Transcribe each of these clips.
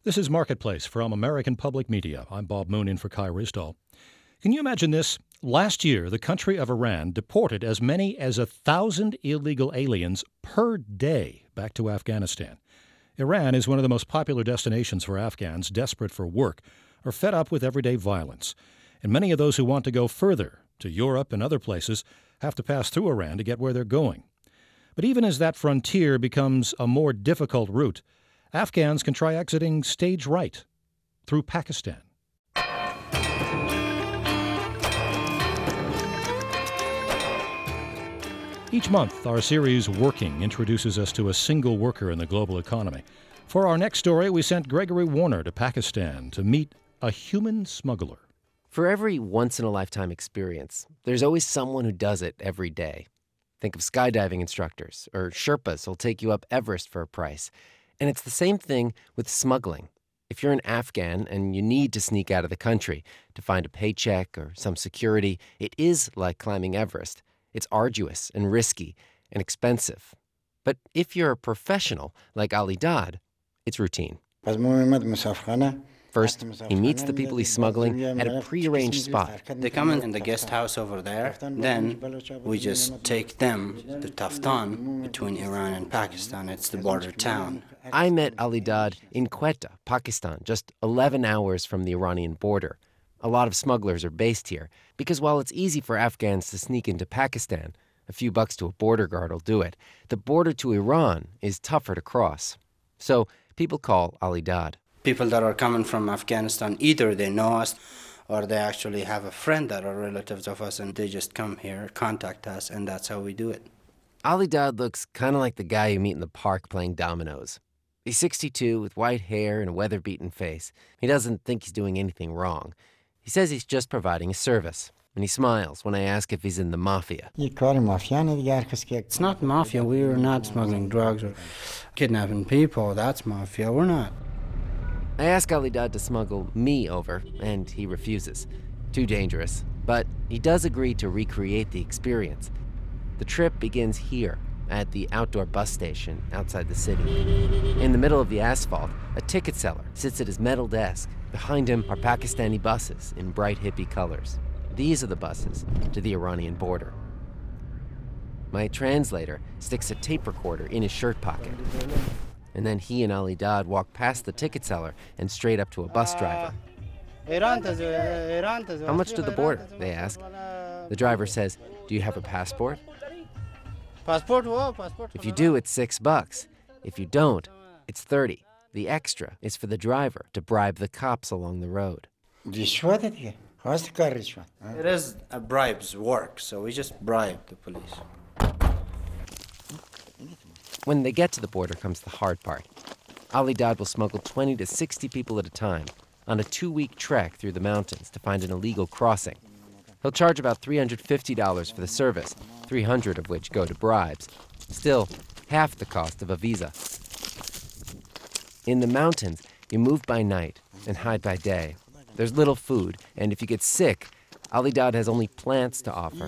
This is Marketplace from American Public Media. I'm Bob Moon in for Kai Risdall. Can you imagine this? Last year, the country of Iran deported as many as 1,000 illegal aliens per day back to Afghanistan. Iran is one of the most popular destinations for Afghans desperate for work or fed up with everyday violence. And many of those who want to go further, to Europe and other places, have to pass through Iran to get where they're going. But even as that frontier becomes a more difficult route, Afghans can try exiting stage right, through Pakistan. Each month, our series Working introduces us to a single worker in the global economy. For our next story, we sent Gregory Warner to Pakistan to meet a human smuggler. For every once-in-a-lifetime experience, there's always someone who does it every day. Think of skydiving instructors or Sherpas who'll take you up Everest for a price. And it's the same thing with smuggling. If you're an Afghan and you need to sneak out of the country to find a paycheck or some security, it is like climbing Everest. It's arduous and risky and expensive. But if you're a professional like Ali Dad, it's routine. First, he meets the people he's smuggling at a prearranged spot. They come in the guest house over there. Then we just take them to Taftan between Iran and Pakistan. It's the border town. I met Ali Dad in Quetta, Pakistan, just 11 hours from the Iranian border. A lot of smugglers are based here because while it's easy for Afghans to sneak into Pakistan, a few bucks to a border guard will do it. The border to Iran is tougher to cross. So people call Ali Dad. People that are coming from Afghanistan, either they know us or they actually have a friend that are relatives of us and they just come here, contact us, and that's how we do it. Ali Dad looks kind of like the guy you meet in the park playing dominoes. He's 62 with white hair and a weather-beaten face. He doesn't think he's doing anything wrong. He says he's just providing a service. And he smiles when I ask if he's in the mafia. It's not mafia. We are not smuggling drugs or kidnapping people. That's mafia. We're not. I ask Ali Dad to smuggle me over, and he refuses. Too dangerous. But he does agree to recreate the experience. The trip begins here, at the outdoor bus station outside the city. In the middle of the asphalt, a ticket seller sits at his metal desk. Behind him are Pakistani buses in bright hippie colors. These are the buses to the Iranian border. My translator sticks a tape recorder in his shirt pocket. And then he and Ali Dad walk past the ticket seller and straight up to a bus driver. How much to the border? They ask. The driver says, "Do you have a passport?" If you do, it's $6. If you don't, it's 30. The extra is for the driver to bribe the cops along the road. It is a bribe's work, so we just bribe the police. When they get to the border comes the hard part. Ali Dad will smuggle 20 to 60 people at a time on a 2-week trek through the mountains to find an illegal crossing. He'll charge about $350 for the service, 300 of which go to bribes. Still, half the cost of a visa. In the mountains, you move by night and hide by day. There's little food, and if you get sick, Ali Dad has only plants to offer.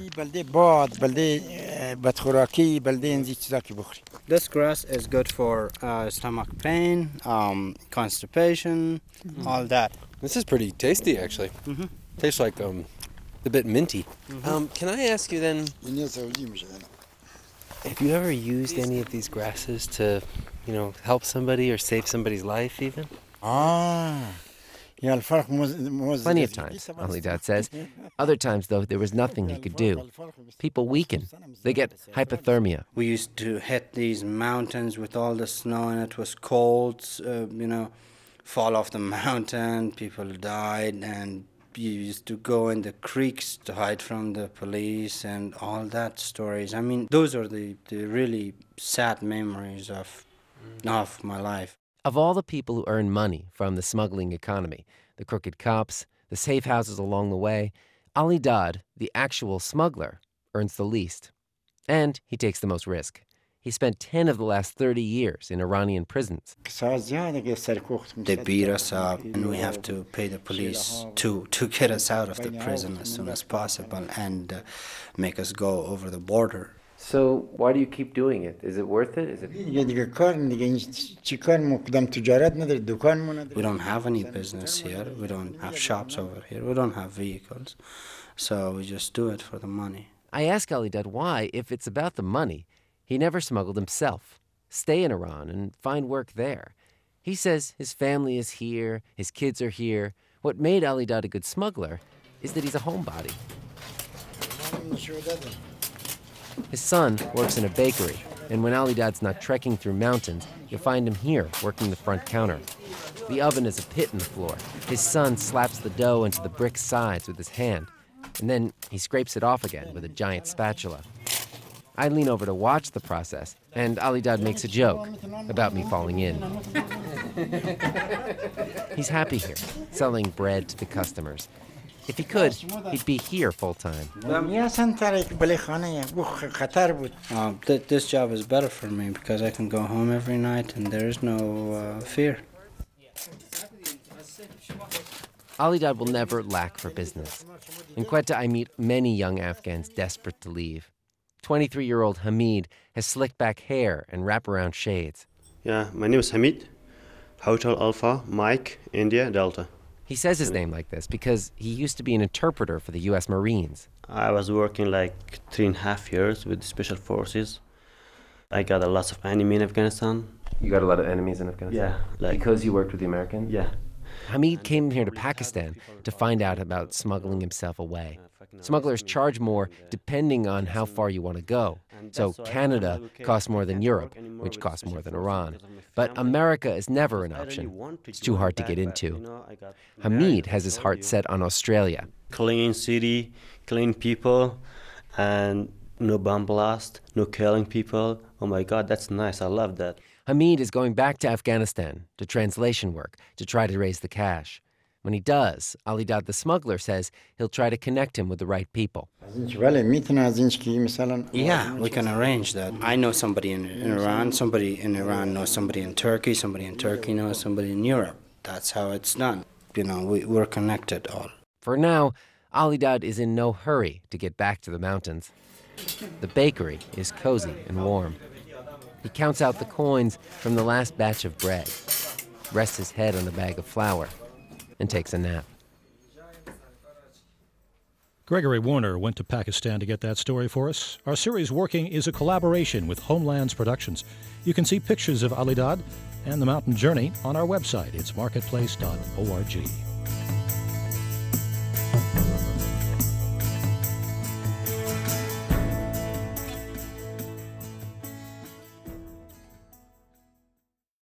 This grass is good for stomach pain, constipation, all that. This is pretty tasty, actually. Mm-hmm. Tastes like a bit minty. Mm-hmm. Can I ask you then, have you ever used any of these grasses to, help somebody or save somebody's life even? Plenty of times, Ali Dad says. Other times, though, there was nothing he could do. People weaken. They get hypothermia. We used to hit these mountains with all the snow, and it was cold, fall off the mountain, people died, and you used to go in the creeks to hide from the police and all that stories. I mean, those are the really sad memories of my life. Of all the people who earn money from the smuggling economy, the crooked cops, the safe houses along the way, Ali Dad, the actual smuggler, earns the least. And he takes the most risk. He spent 10 of the last 30 years in Iranian prisons. They beat us up, and we have to pay the police to get us out of the prison as soon as possible and make us go over the border. So why do you keep doing it? Is it worth it? Is it? We don't have any business here. We don't have shops over here. We don't have vehicles. So we just do it for the money. I ask Ali Dad why, if it's about the money, he never smuggled himself. Stay in Iran and find work there. He says his family is here, his kids are here. What made Ali Dad a good smuggler is that he's a homebody. His son works in a bakery, and when Ali Dad's not trekking through mountains, you'll find him here working the front counter. The oven is a pit in the floor. His son slaps the dough into the brick sides with his hand, and then he scrapes it off again with a giant spatula. I lean over to watch the process, and Ali Dad makes a joke about me falling in. He's happy here, selling bread to the customers. If he could, he'd be here full time. This job is better for me because I can go home every night and there is no fear. Ali Dad will never lack for business. In Quetta, I meet many young Afghans desperate to leave. 23-year-old Hamid has slicked back hair and wraparound shades. Yeah, my name is Hamid. Hotel Alpha, Mike, India, Delta. He says his name like this because he used to be an interpreter for the U.S. Marines. I was working like 3.5 years with Special Forces. I got a lot of enemy in Afghanistan. You got a lot of enemies in Afghanistan? Yeah. Because you worked with the Americans? Yeah. Hamid came here to Pakistan to find out about smuggling himself away. Smugglers charge more depending on how far you want to go. So Canada costs more than Europe, which costs more than Iran. But America is never an option. It's too hard to get into. Hamid has his heart set on Australia. Clean city, clean people, and no bomb blast, no killing people. Oh my God, that's nice. I love that. Hamid is going back to Afghanistan to translation work to try to raise the cash. When he does, Ali Dad the smuggler says he'll try to connect him with the right people. Yeah, we can arrange that. I know somebody in Iran, somebody in Iran knows somebody in Turkey knows somebody in Europe. That's how it's done. You know, we're connected all. For now, Ali Dad is in no hurry to get back to the mountains. The bakery is cozy and warm. He counts out the coins from the last batch of bread, rests his head on a bag of flour, and takes a nap. Gregory Warner went to Pakistan to get that story for us. Our series, Working, is a collaboration with Homelands Productions. You can see pictures of Ali Dad and the mountain journey on our website. It's marketplace.org.